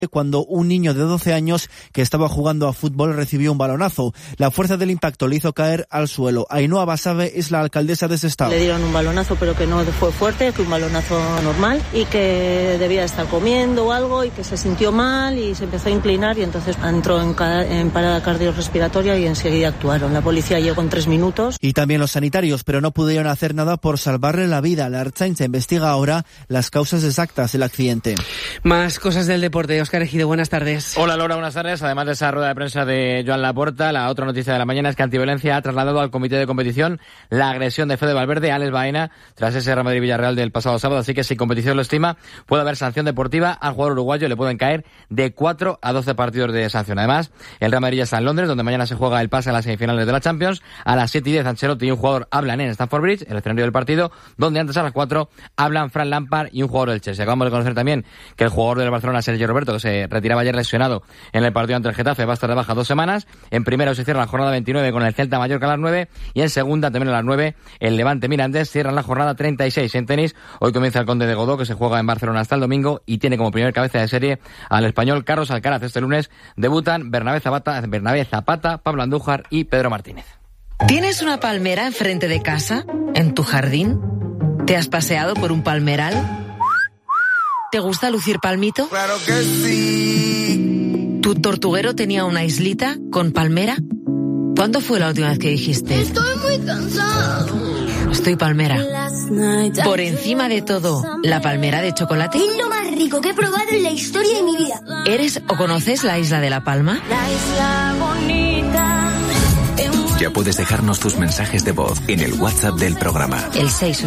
cuando un niño de 12 años que estaba jugando a fútbol recibió un balonazo. La fuerza del impacto le hizo caer al suelo. Ainhoa Basabe es la alcaldesa de Sestao. Le dieron un balonazo, pero que no fue fuerte, que un balonazo normal, y que debía estar comiendo o algo, y que se sintió mal y se empezó a inclinar, y entonces entró en parada cardiorrespiratoria y enseguida actuaron. La policía llegó en 3 minutos. Y también los sanitarios, pero no pudieron hacer nada por salvarle la vida. La Ertzaintza investiga ahora las causas exactas del accidente. Más cosas del deporte. Óscar Ejido, buenas tardes. Hola Laura, buenas tardes. Además de esa rueda de prensa de Joan Laporta, la otra noticia de la mañana es que Antiviolencia ha trasladado al comité de competición la agresión de Fede Valverde a Alex Baena tras ese Real Madrid-Villarreal del pasado sábado, así que si competición lo estima, puede haber sanción deportiva al jugador uruguayo, le pueden caer de 4 a 12 partidos de sanción. Además, el Real Madrid ya está en Londres, donde mañana se juega el pase a las semifinales de la Champions. A las 7:10 Ancelotti y un jugador hablan en Stamford Bridge, el escenario del partido, donde antes a las 4 hablan Fran Lampard y un jugador del Chelsea. Acabamos de conocer también que el jugador del Barcelona, Sergio Roberto, que se retiraba ayer lesionado en el partido ante el Getafe, va a estar de baja 2 semanas. En primera se cierra la jornada 29 con el Celta Mallorca a las 9 y en segunda también a las 9 el Levante Mirandés. Cierran la jornada 36 en tenis. Hoy comienza el Conde de Godó, que se juega en Barcelona hasta el domingo y tiene como primer cabeza de serie al español Carlos Alcaraz. Este lunes debutan Bernabé Zapata, Pablo Andújar y Pedro Martínez. ¿Tienes una palmera enfrente de casa? ¿En tu jardín? ¿Te has paseado por un palmeral? ¿Te gusta lucir palmito? Claro que sí. ¿Tu tortuguero tenía una islita con palmera? ¿Cuándo fue la última vez que dijiste? Estoy muy cansado. Estoy palmera. Por encima de todo, ¿la palmera de chocolate? Es lo más rico que he probado en la historia de mi vida. ¿Eres o conoces la isla de La Palma? La isla bonita. Ya puedes dejarnos tus mensajes de voz en el WhatsApp del programa. El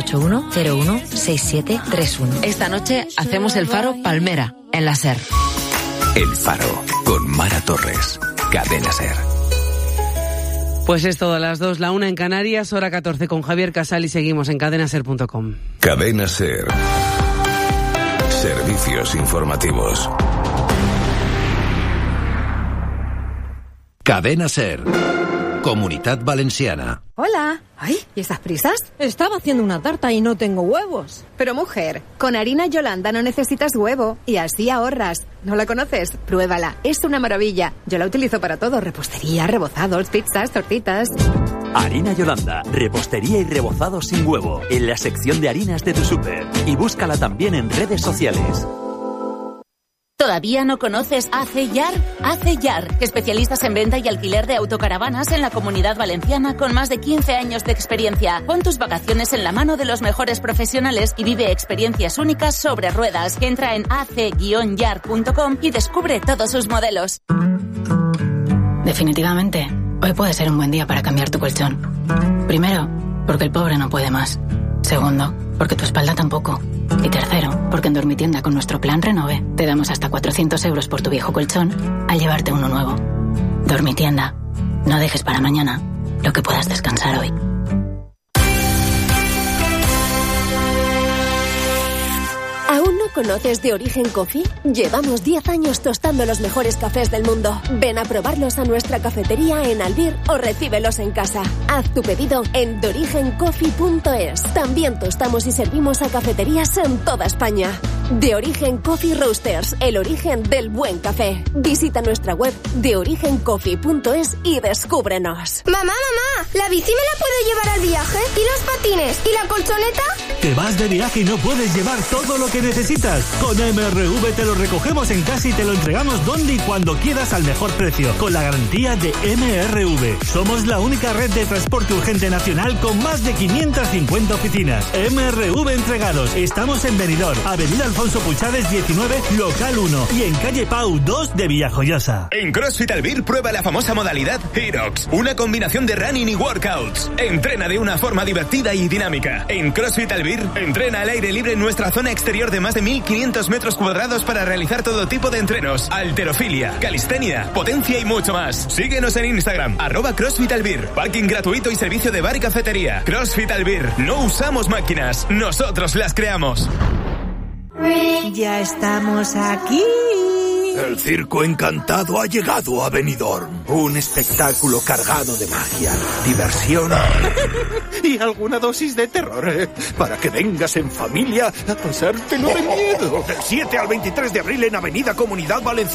681-016731. Esta noche hacemos el Faro Palmera, en la SER. El Faro, con Mara Torres. Cadena SER. Pues es todo, a las 2, la 1 en Canarias, hora 14 con Javier Casal y seguimos en cadenaser.com. Cadena SER. Servicios informativos. Cadena SER. Comunitat Valenciana. Hola. Ay, ¿y estas prisas? Estaba haciendo una tarta y no tengo huevos. Pero mujer, con harina Yolanda no necesitas huevo y así ahorras. ¿No la conoces? Pruébala, es una maravilla. Yo la utilizo para todo, repostería, rebozados, pizzas, tortitas. Harina Yolanda, repostería y rebozados sin huevo, en la sección de harinas de tu súper. Y búscala también en redes sociales. ¿Todavía no conoces ACEYAR? ACEYAR, especialistas en venta y alquiler de autocaravanas en la Comunidad Valenciana con más de 15 años de experiencia. Pon tus vacaciones en la mano de los mejores profesionales y vive experiencias únicas sobre ruedas. Entra en ac-yar.com y descubre todos sus modelos. Definitivamente, hoy puede ser un buen día para cambiar tu colchón. Primero, porque el pobre no puede más. Segundo, porque tu espalda tampoco. Y tercero, porque en Dormitienda con nuestro plan Renove te damos hasta 400 euros por tu viejo colchón al llevarte uno nuevo. Dormitienda. No dejes para mañana lo que puedas descansar hoy. ¿Aún no conoces De Origen Coffee? Llevamos 10 años tostando los mejores cafés del mundo. Ven a probarlos a nuestra cafetería en Albir o recíbelos en casa. Haz tu pedido en deorigencoffee.es. También tostamos y servimos a cafeterías en toda España. De Origen Coffee Roasters, el origen del buen café. Visita nuestra web deorigencoffee.es y descúbrenos. Mamá, ¿la bici me la puedo llevar al viaje? ¿Y los patines? ¿Y la colchoneta? ¿Te vas de viaje y no puedes llevar todo lo que necesitas? Con MRV te lo recogemos en casa y te lo entregamos donde y cuando quieras al mejor precio, con la garantía de MRV. Somos la única red de transporte urgente nacional con más de 550 oficinas. MRV Entregados. Estamos en Benidorm, Avenida Alfonso Puchades 19, local 1 y en calle Pau 2 de Villajoyosa. En CrossFit Albir prueba la famosa modalidad HEROX, una combinación de running y workouts. Entrena de una forma divertida y dinámica. En CrossFit Albir, entrena al aire libre en nuestra zona exterior de más de 1.500 metros cuadrados para realizar todo tipo de entrenos, halterofilia, calistenia, potencia y mucho más. Síguenos en Instagram, @CrossFit Albir. Parking gratuito y servicio de bar y cafetería. CrossFit Albir. No usamos máquinas, nosotros las creamos. Ya estamos aquí. El Circo Encantado ha llegado a Benidorm. Un espectáculo cargado de magia, diversión y alguna dosis de terror. Para que vengas en familia a pasártelo de miedo. Del 7 al 23 de abril en Avenida Comunidad Valenciana.